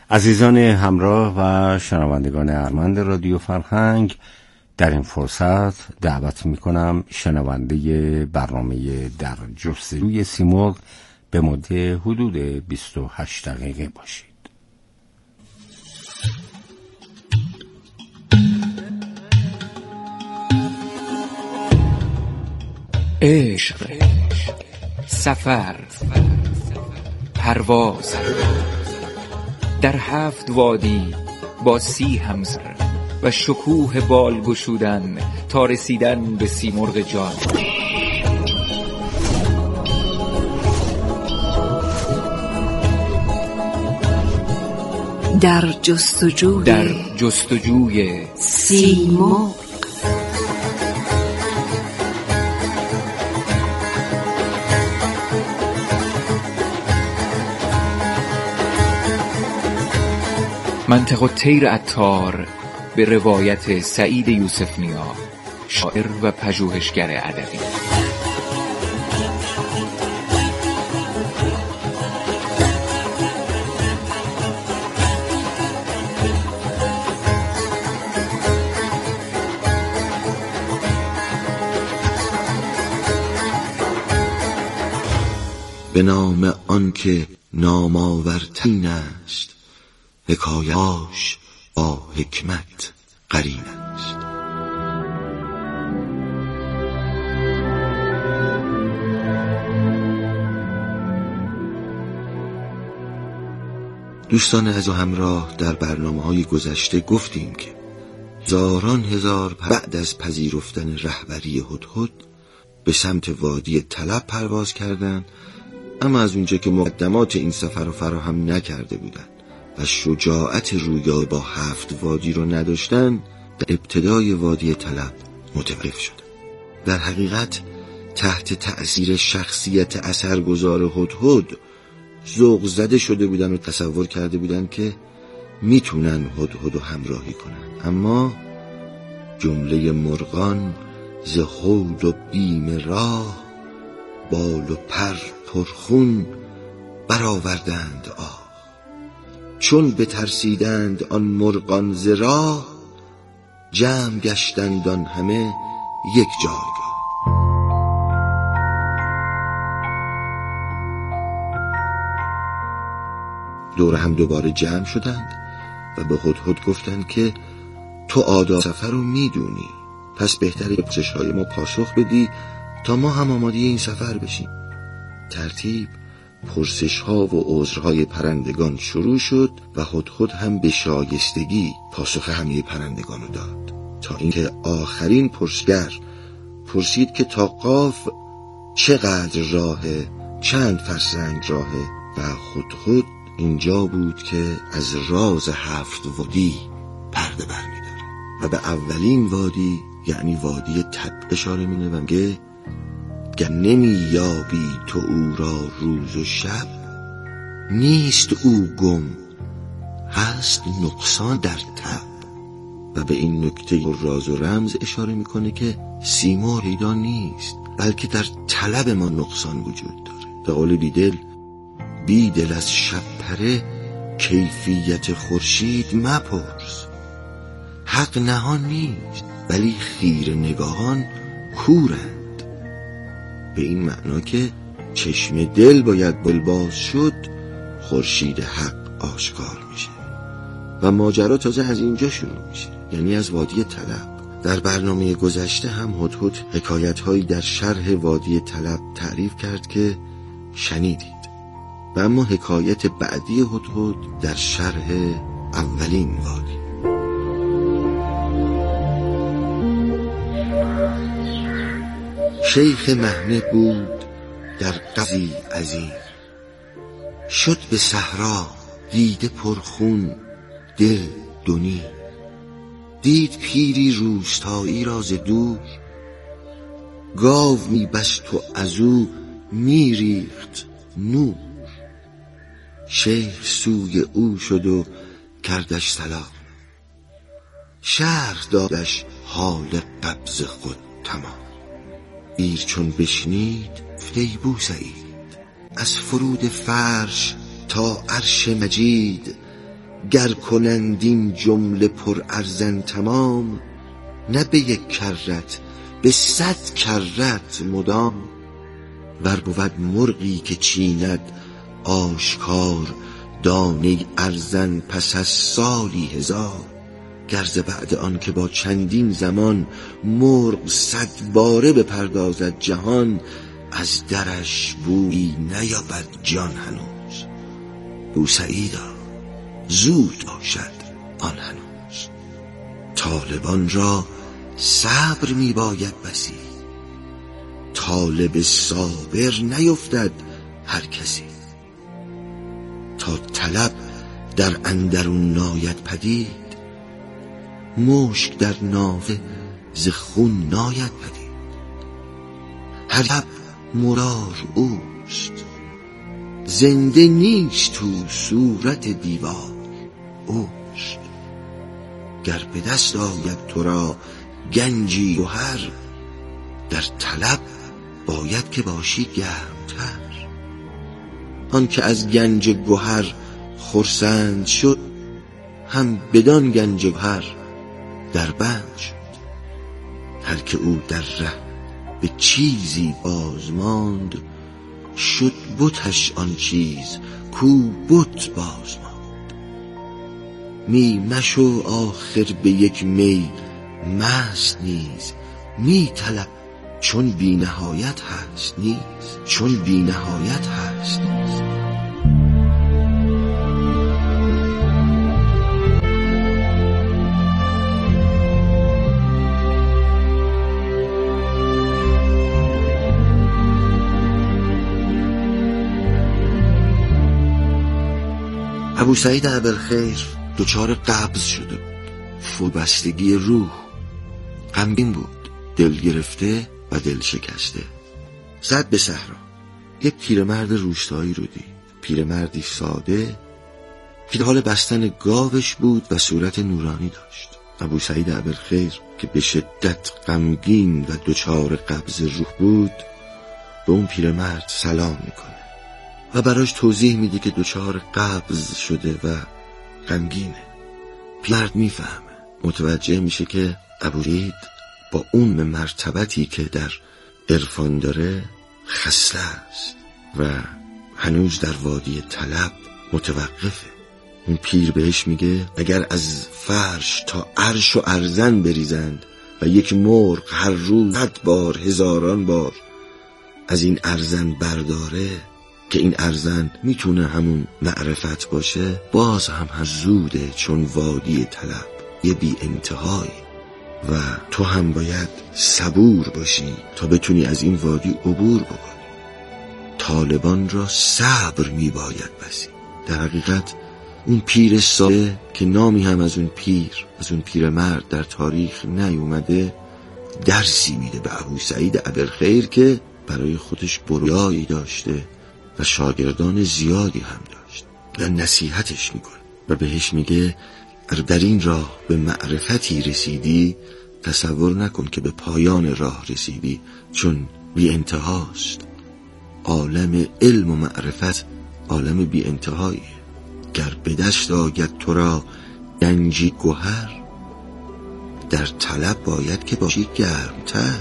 عزیزان همراه و شنوندگان ارجمند رادیو فرهنگ، در این فرصت دعوت میکنم شنونده برنامه در جستجوی سیمرغ به مدت حدود 28 دقیقه باشید. عشق، سفر، پرواز در 7 وادی با 30 همسر و شکوه بال گشودن تا رسیدن به سیمرغ جان. در جستجوی سیمرغ. منطق الطیر عطار به روایت سعید یوسف نیا، شاعر و پژوهشگر ادبی. به نام آنکه نام آورترین است، حکایه‌اش با حکمت قرین است. دوستان عزیز و همراه، در برنامه‌های گذشته گفتیم که هزاران هزار بعد از پذیرفتن رهبری هدهد به سمت وادی طلب پرواز کردند، اما از اونجا که مقدمات این سفر رو فراهم نکرده بودند و شجاعت رویایی با 7 وادی رو نداشتن، در ابتدای وادی طلب متوقف شدن. در حقیقت تحت تأثیر شخصیت اثرگذار هدهد ذوق زده شده بودن و تصور کرده بودن که میتونن هدهد رو همراهی کنن، اما جمله مرغان ز هول و بیم راه، بال و پر پرخون برآوردند آه. چون بترسیدند آن مرغان ز راه، جمع گشتند آن همه یک جایگاه. دور هم دوباره جمع شدند و به هدهد گفتند که تو آداب سفر رو میدونی، پس بهتره به پرسش‌های ما پاسخ بدی تا ما هم آماده این سفر بشیم. ترتیب پرسش‌ها و عذرهای پرندگان شروع شد و هدهد هم به شایستگی پاسخ همه پرندگان رو داد، تا اینکه آخرین پرسشگر پرسید که تا قاف چقدر راهه، چند فرسنگ راهه، و هدهد اینجا بود که از راز 7 وادی پرده برمی‌داره و به اولین وادی یعنی وادی طب اشاره می‌کنه و میگه گر نمی یابی تو او را روز و شب، نیست او گم هست نقصان در تب. و به این نکته راز و رمز اشاره میکنه که سیمرغ پیدا نیست، بلکه در طلب ما نقصان وجود داره. به قول بیدل از شب پره، کیفیت خورشید مپرس. حق نهان نیست ولی خیره نگاهان کورند. به این معنا که چشم دل باید باز شد، خورشید حق آشکار میشه و ماجرا تازه از اینجا شروع میشه، یعنی از وادی طلب. در برنامه گذشته هم هدهد حکایت‌هایی در شرح وادی طلب تعریف کرد که شنیدید، و اما حکایت بعدی هدهد در شرح اولین وادی. شیخ مهنه بود در قضی عظیم، شد به صحرا دیده پرخون دل دونی. دید پیری روستایی را ز دور، گاو میبست و ازو میریخت نور. شیخ سوی او شد و کردش سلام، شرح دادش حال قبض خود تمام. پیر چون بشنید ای بوسعید، از فرود فرش تا عرش مجید، گر کنند این جمله پر ارزن تمام، نه به یک کرت به 100 کرت مدام. ور بود مرغی که چیند آشکار، دانه ارزن پس از سالی 1000. گرز بعد آن که با چندین زمان، مرغ 100 باره بپردازد جهان، از درش بویی نیابد جان هنوز. بوسعیدا زود باشد آن هنوز. طالبان را صبر می باید بسی، طالب صابر نیفتد هر کسی. تا طلب در اندرون ناید پدید، مشک در نافه ز خون ناید پدید. هر لب مرار اوست، زنده نیست تو صورت دیوار اوست. گر به دست آید تو را گنجی گهر، در طلب باید که باشی گرمتر. آن که از گنج گهر خرسند شد، هم بدان گنج گهر در بند شد. هر که او در ره به چیزی باز ماند، شد بتش آن چیز کو بت باز ماند. می مشو آخر به یک می مست نیز، می طلب چون بی نهایت هست نیز، چون بی نهایت هست نیز. ابوسعید ابوالخیر دچار قبض شده بود، فربستگی روح، غمگین بود، دل گرفته و دل شکسته. زد به صحرا. یک پیرمرد روستایی رو دید، پیرمردی ساده که حال بستن گاوش بود و صورت نورانی داشت. ابوسعید ابوالخیر که به شدت غمگین و دچار قبض روح بود، به اون پیرمرد سلام میکنه و براش توضیح میده که دچار قبض شده و غمگینه. پیرمرد میفهمه، متوجه میشه که ابوسعید با اون مرتبتی که در عرفان داره خسته است و هنوز در وادی طلب متوقفه. اون پیر بهش میگه اگر از فرش تا عرش و ارزن بریزند و یک مرغ هر روز 100 بار 1000 بار از این ارزن برداره، که این ارزن میتونه همون معرفت باشه، باز هم زوده، چون وادی طلب یه بی انتهایی و تو هم باید صبور باشی تا بتونی از این وادی عبور بکنی. طالبان را صبر میباید بسی. در حقیقت اون پیر ساده که نامی هم از اون پیرمرد در تاریخ نیومده، درسی میده به ابوسعید ابوالخیر که برای خودش برویایی داشته و شاگردان زیادی هم داشت و نصیحتش میکنه و بهش میگه در این راه به معرفتی رسیدی، تصور نکن که به پایان راه رسیدی، چون بی انتهاست. عالم علم و معرفت عالم بی انتهاییه. گر به دست آید تو را گنجی گهر، در طلب باید که باشی گرمتر.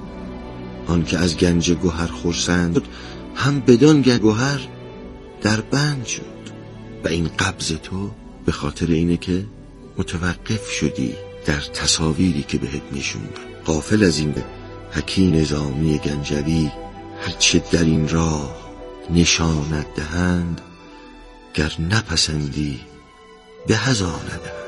آن که از گنج گهر خرسند، هم بدان گهر در بند شد. و این قبض تو به خاطر اینه که متوقف شدی در تصاویری که بهت نشوندن. غافل از این به حکیم نظامی گنجوی هرچه در این راه نشانت دهند، گر نپسندی به هزا ندهند.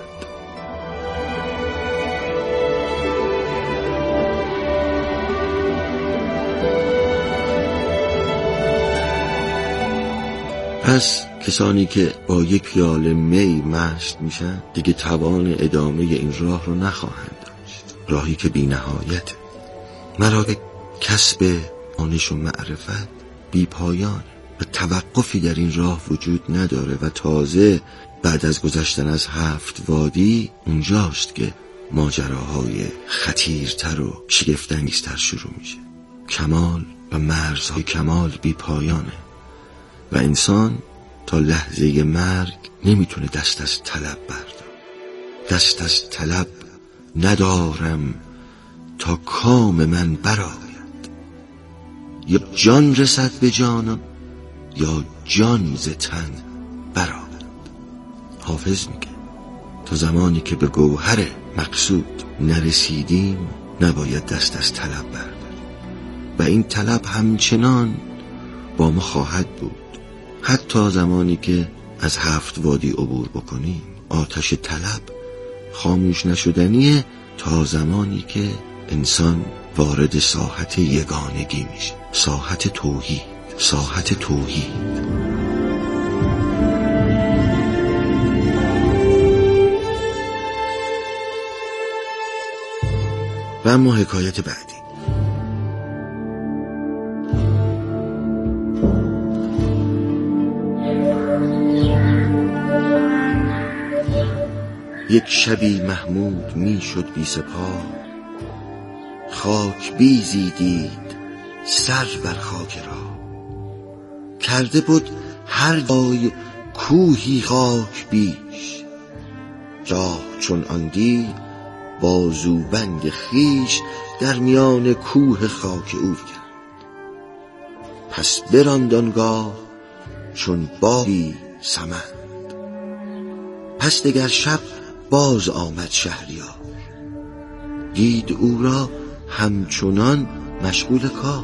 پس کسانی که با یک پیاله می مست میشن دیگه توان ادامه این راه رو نخواهند داشت. راهی که بی نهایته. مرا کسب دانش و معرفت بی پایان و توقفی در این راه وجود نداره و تازه بعد از گذشتن از 7 وادی اونجاست که ماجراهای خطیرتر و شگفت‌انگیزتر شروع میشه. کمال و مرزهای کمال بی پایانه و انسان تا لحظه مرگ نمیتونه دست از طلب بردار. دست از طلب ندارم تا کام من برآید، یا جان رسد به جانم یا جان ز تن برآید. حافظ میگه تا زمانی که به گوهر مقصود نرسیدیم نباید دست از طلب برداریم و این طلب همچنان با ما خواهد بود. حتی زمانی که از 7 وادی عبور بکنیم آتش طلب خاموش نشدنیه تا زمانی که انسان وارد ساحت یگانگی میشه، ساحت توحید، ساحت توحید. و اما حکایت بعدی. یک شبی محمود می شد بی سپاه، خاک بیزی دید سر بر خاک را. کرده بود هر جای کوهی خاک بیش، راه چون آن دید بازوبند خویش در میان کوه خاک او کرد. پس براند آنگاه چون بادی سمند، پس دگر شب باز آمد شهریار. دید او را همچنان مشغول کار.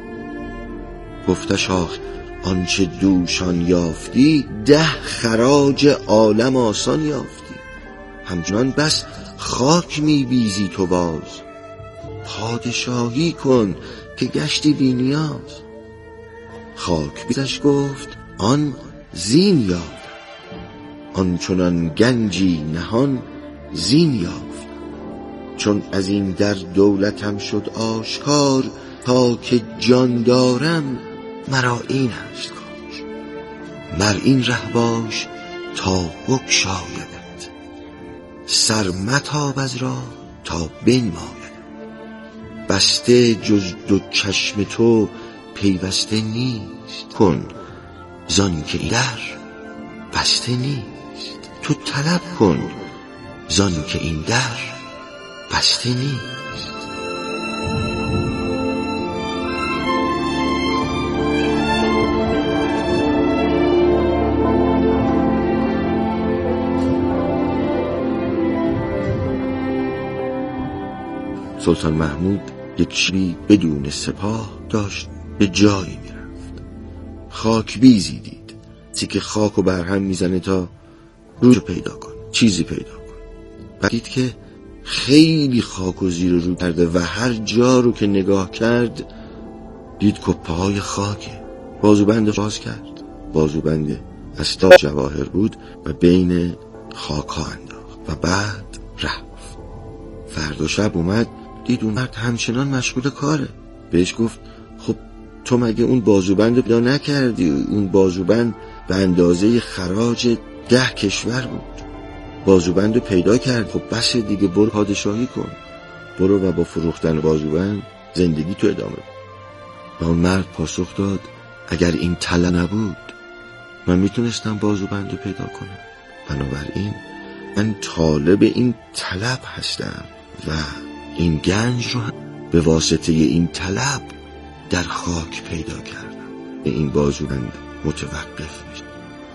گفتش آخ آنچه دوشان یافتی، 10 خراج عالم آسان یافتی. همچنان بس خاک می بیزی تو باز، پادشاهی کن که گشتی بی نیاز. خاک بیزش گفت آن زین یافت، آنچنان گنجی نهان زین یافت. چون از این در دولتم شد آشکار، تا که جان دارم مرا این است کار. مر این ره باش تا بگشایدت، سر متاب از راه تا بنماید. بسته جز 2 چشم تو پیوسته نیست، کن زان که این در بسته نیست. تو طلب کن زان که این در بسته نیست. سلطان محمود یک شبی بدون سپاه داشت به جایی میرفت. خاک بیزی دید، تیکه خاک و برهم میزنه تا رو پیدا کن، چیزی پیدا کن. بعد دید که خیلی خاک و زیر رو کرده و هر جا رو که نگاه کرد دید کپه های خاکه. بازوبند باز کرد، بازوبند از تاج جواهر بود و بین خاک ها انداخت و بعد رفت. فردا شب اومد دید اون مرد همچنان مشغول کاره. بهش گفت خب تو مگه اون بازوبند رو پیدا نکردی؟ اون بازوبند به اندازه خراج 10 کشور بود. بازوبند رو پیدا کرد، خب بس دیگه برو پادشاهی کن، برو و با فروختن بازوبند زندگی تو ادامه بده. و اون مرد پاسخ داد اگر این طلا نبود من میتونستم بازوبند رو پیدا کنم. بنابراین من طالب این طلب هستم و این گنج رو به واسطه این طلب در خاک پیدا کردم. این بازوبند متوقف میشه.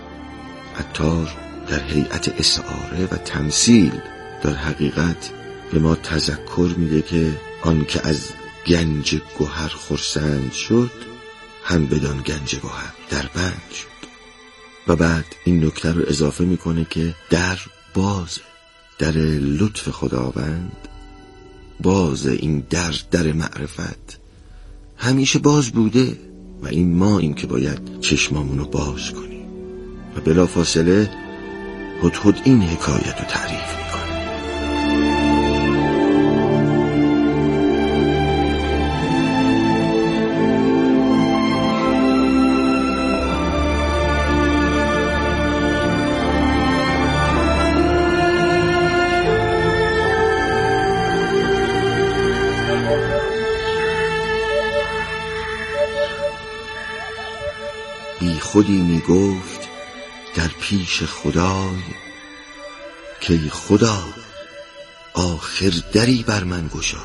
عطار در هیئت استعاره و تمثیل در حقیقت به ما تذکر میده که آن که از گنج گوهر خرسند شد هم بدان گنج گوهر در بند شد. و بعد این نکته رو اضافه میکنه که در بازه، در لطف خداوند باز. این در معرفت همیشه باز بوده و این ما این که باید چشمامونو باز کنیم. و بلافاصله هدهد این حکایت رو تعریف میکنه. بی خودی می گفت در پیش خدای که خدا آخر دری بر من گشای.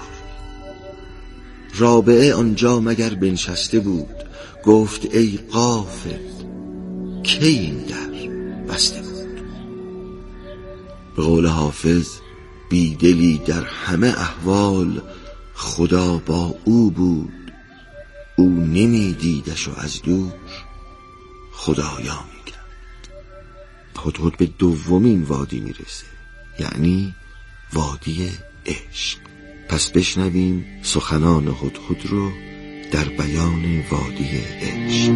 رابعه آنجا مگر بنشسته بود، گفت ای غافل کی این در بسته بود. به قول حافظ بیدلی در همه احوال، خدا با او بود او نمی دیدش و از دور خدایا می کرد. هدهد به دومین وادی می رسه، یعنی وادی عشق. پس بشنویم سخنان هدهد رو در بیان وادی عشق.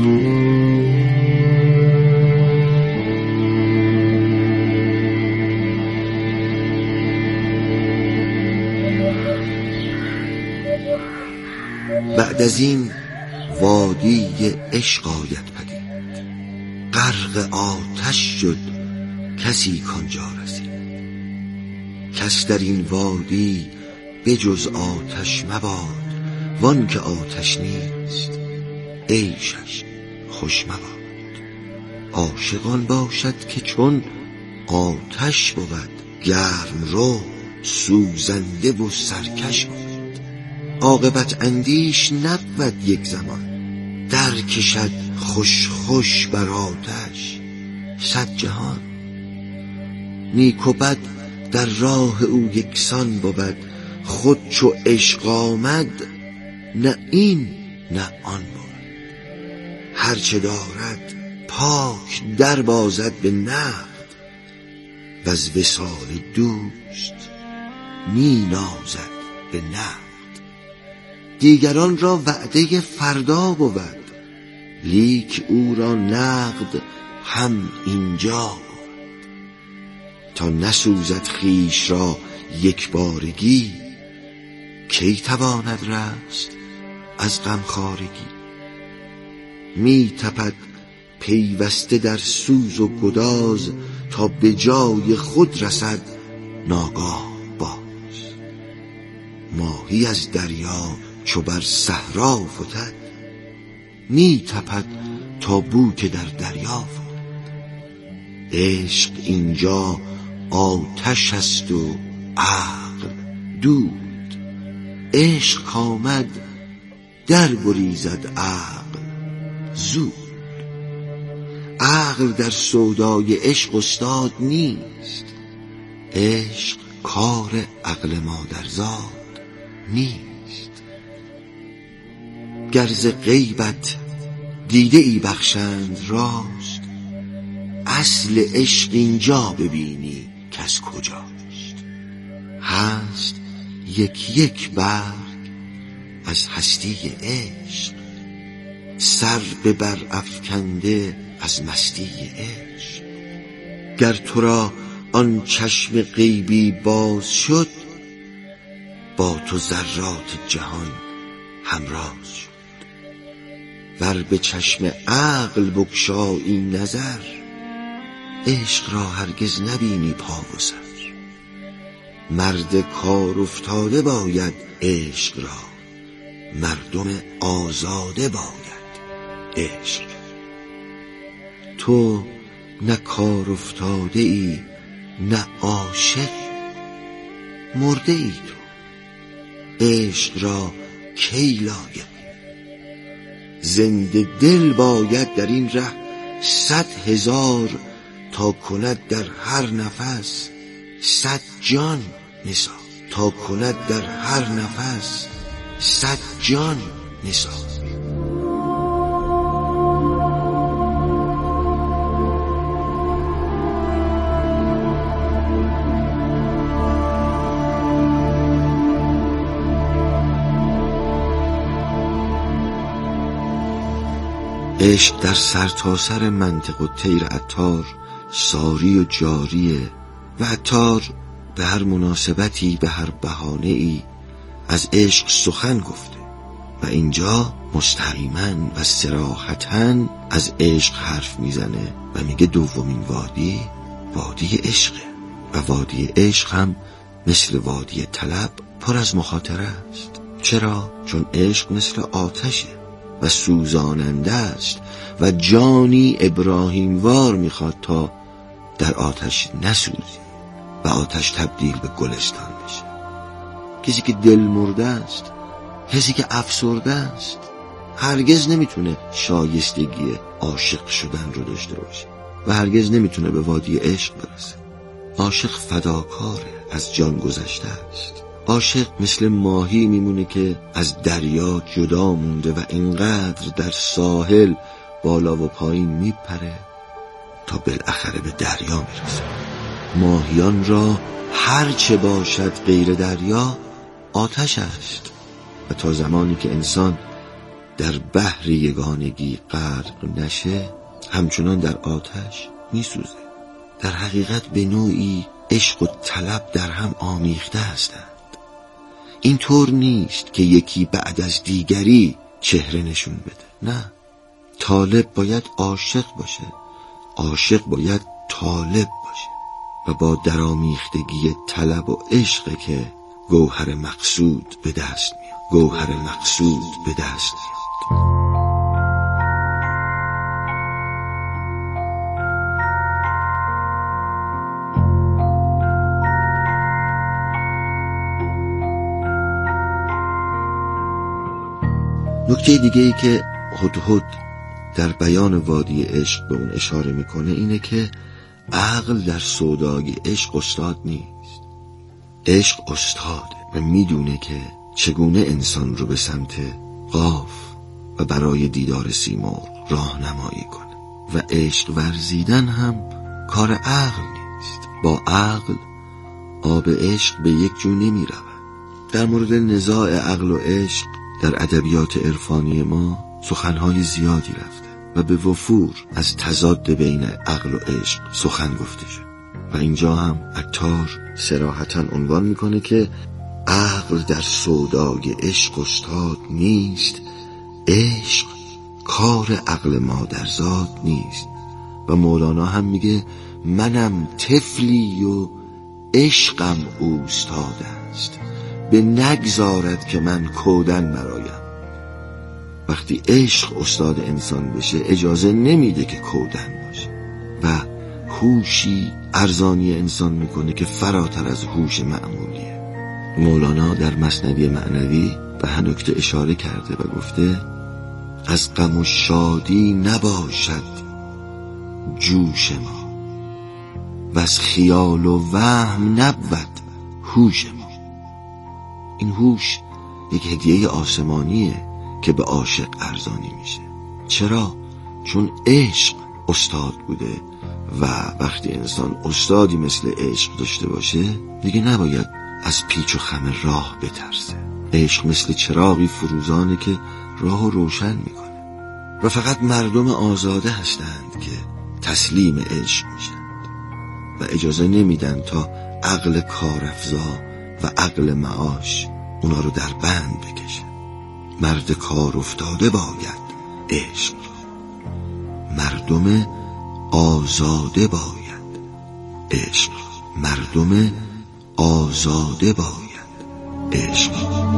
بعد از این وادی عشق آید پدید، غرق آتش شد کسی کانجا رسید. کس در این وادی بجز آتش مباد، وان که آتش نیست عیشش خوش مباد. عاشقان باشد که چون آتش بود، گرم رو سوزنده و سرکش بود. عاقبت اندیش نبود یک زمان، در کشد خوش خوش بر آتش صد جهان. نیک و بد در راه او یکسان بود، خود چو عشق آمد نه این نه آن بود. هرچه دارد پاک در بازد به نقد، و از وصال دوست می نازد به نقد. دیگران را وعده فردا بود، لیک او را نقد هم اینجا بود. تا نسوزد خویش را یک بارگی، کی تواند رست از غمخوارگی. می تپد پیوسته در سوز و گداز، تا به جای خود رسد ناگاه باز. ماهی از دریا چو بر صحرا فتد، می تپد تا بوک در دریا فتد. عشق اینجا آتش است و عقل دود، عشق کامد در گریزد عقل زود. عقل در سودای عشق استاد نیست، عشق کار عقل مادرزاد نیست. گر ز غیبت دیده ای بخشند راست، اصل عشق اینجا ببینی کس کجاست. هست یک یک برگ از هستی عشق، سر به بر افکنده از مستی عشق. گر تو را آن چشم غیبی باز شد، با تو ذرات جهان همراز شد. ور به چشم عقل بگشایی نظر، عشق را هرگز نبینی پا و سر. مرد کار افتاده باید عشق را، مردم آزاده باید عشق. تو نه کار افتاده ای نه عاشق، مرده ای تو، عشق را کی لایق. زنده دل باید در این ره 100,000، تا کند در هر نفس 100 جان نثار. تا کند در هر نفس 100 جان نثار. عشق در سرتاسر منطق و طیر عطار ساری و جاریه، و عطار به هر مناسبتی به هر بهانه‌ای از عشق سخن گفته و اینجا مستقیما و صراحتاً از عشق حرف میزنه و میگه دومین وادی وادی عشقه. و وادی عشق هم مثل وادی طلب پر از مخاطره است. چرا؟ چون عشق مثل آتشه، و سوزاننده است و جانی ابراهیم وار میخواد تا در آتش نسوزی و آتش تبدیل به گلستان بشه. کسی که دل مرده است، کسی که افسرده است، هرگز نمیتونه شایستگی عاشق شدن رو داشته باشه و هرگز نمیتونه به وادی عشق برسه. عاشق فداکاره، از جان گذشته است. عاشق مثل ماهی میمونه که از دریا جدا مونده و اینقدر در ساحل بالا و پایین میپره تا بالاخره به دریا میرسه. ماهیان را هر چه باشد غیر دریا آتش است و تا زمانی که انسان در بحر یگانگی غرق نشه همچنان در آتش میسوزه. در حقیقت به نوعی عشق و طلب در هم آمیخته هستند. این طور نیست که یکی بعد از دیگری چهره نشون بده. نه، طالب باید عاشق باشه، عاشق باید طالب باشه و با درآمیختگی طلب و عشق که گوهر مقصود به دست میاد. گوهر مقصود به دست میاد. نکته دیگه ای که هدهد در بیان وادی عشق به اون اشاره میکنه اینه که عقل در سودای عشق استاد نیست. عشق استاده و میدونه که چگونه انسان رو به سمت قاف و برای دیدار سیمرغ راهنمایی کنه و عشق ورزیدن هم کار عقل نیست. با عقل آب عشق به یک جو نمی رود. در مورد نزاع عقل و عشق در ادبیات عرفانی ما سخنهای زیادی رفته و به وفور از تضاد بین عقل و عشق سخن گفته شد و اینجا هم عطار صراحتاً عنوان میکنه که عقل در سودای عشق استاد نیست، عشق کار عقل مادرزاد نیست. و مولانا هم میگه منم طفلی و عشقم اوستاد است، به نگذارد که من کودن برایم. وقتی عشق استاد انسان بشه اجازه نمیده که کودن باشه و هوشی ارزانی انسان میکنه که فراتر از هوش معمولیه. مولانا در مثنوی معنوی به همین نکته اشاره کرده و گفته از غم و شادی نباشد جوش ما و از خیال و وهم نبود هوش ما. این هوش یک هدیه آسمانیه که به عاشق ارزانی میشه. چرا؟ چون عشق استاد بوده و وقتی انسان استادی مثل عشق داشته باشه دیگه نباید از پیچ و خم راه بترسه. عشق مثل چراغی فروزانه که راهو روشن میکنه و فقط مردم آزاده هستند که تسلیم عشق میشن و اجازه نمیدن تا عقل کارافزا و عقل معاش اونا رو در بند بکشن. مرد کار افتاده باید عشق، مردم آزاده باید عشق، مردم آزاده باید عشق.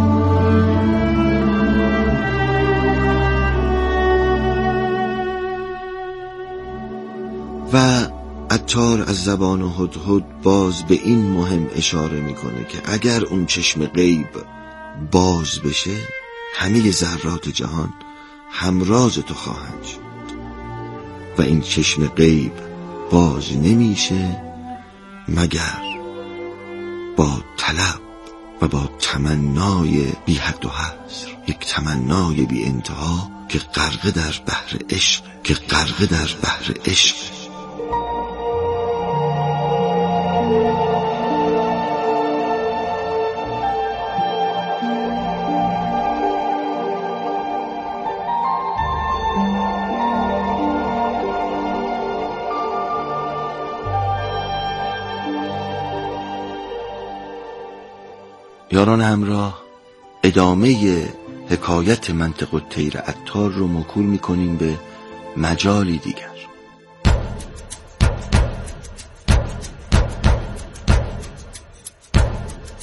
و عطار از زبان هدهد باز به این مهم اشاره میکنه که اگر اون چشم غیب باز بشه همه ذرات جهان همراز تو خواهند شد و این چشم غیب باز نمیشه مگر با طلب و با تمنای بی حد و حصر، یک تمنای بی انتها که غرق در بحر عشق، که غرق در بحر عشق. یاران همراه، ادامه حکایت منطق الطیر عطار رو موکول میکنیم به مجالی دیگر.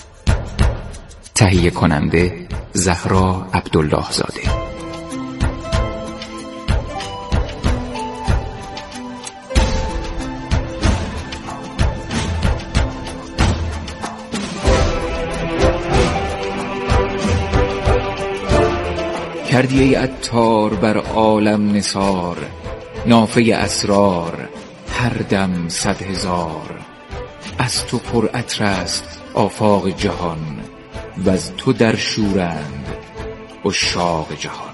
تهیه کننده زهرا عبدالله زاده. کردی ای عطار بر عالم نثار، نافه اسرار هر دم 100,000. از تو پر عطر است آفاق جهان، و از تو در شورند عشاق جهان.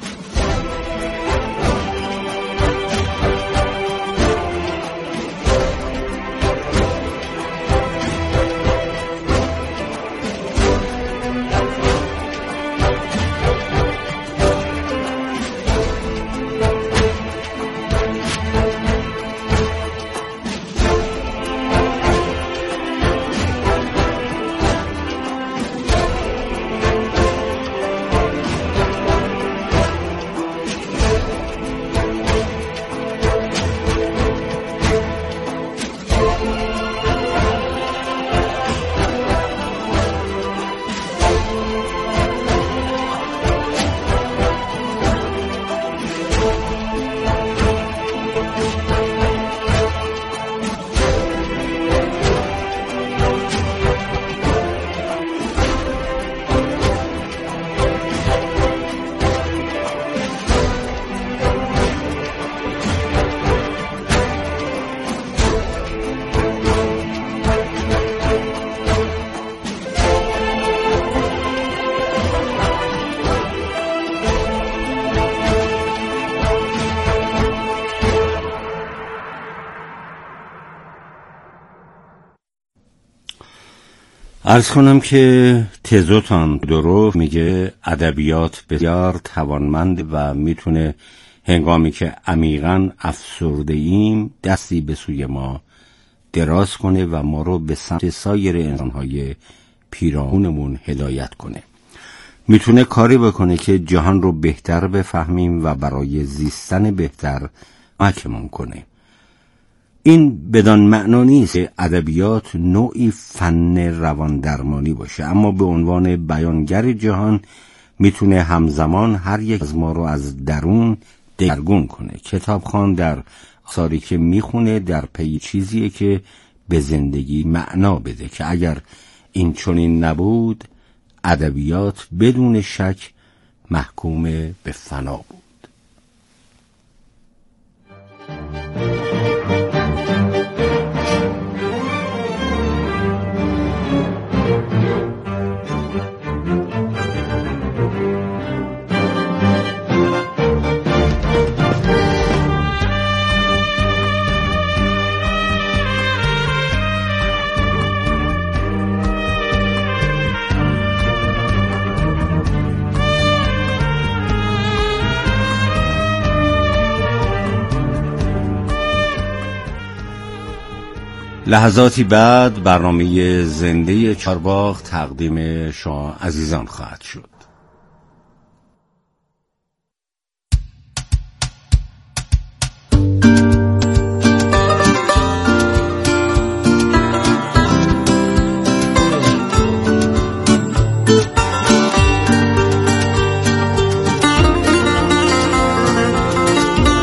عرض کنم که تزوتان درو میگه ادبیات بسیار توانمند و میتونه هنگامی که عمیقاً افسرده ایم دستی به سوی ما دراز کنه و ما رو به سمت سایر انسانهای پیرامونمون هدایت کنه. میتونه کاری بکنه که جهان رو بهتر بفهمیم و برای زیستن بهتر کمکمون کنه. این بدان معنا نیست که ادبیات نوعی فن روان درمانی باشه، اما به عنوان بیانگر جهان میتونه همزمان هر یک از ما رو از درون دگرگون کنه. کتابخوان در آثاری که میخونه در پی چیزیه که به زندگی معنا بده، که اگر این چنین نبود ادبیات بدون شک محکوم به فنا بود. لحظاتی بعد برنامه زنده چهارباغ تقدیم شما عزیزان خواهد شد.